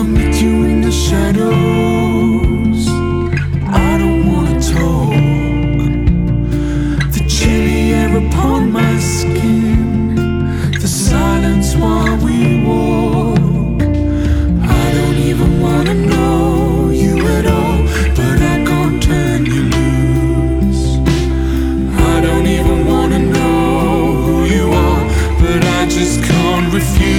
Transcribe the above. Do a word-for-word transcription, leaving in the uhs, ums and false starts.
meet you in the shadows. I don't wanna talk. The chilly air upon my skin, the silence while we walk. I don't even wanna know you at all, but I can't turn you loose. I don't even wanna know who you are, but I just can't refuse.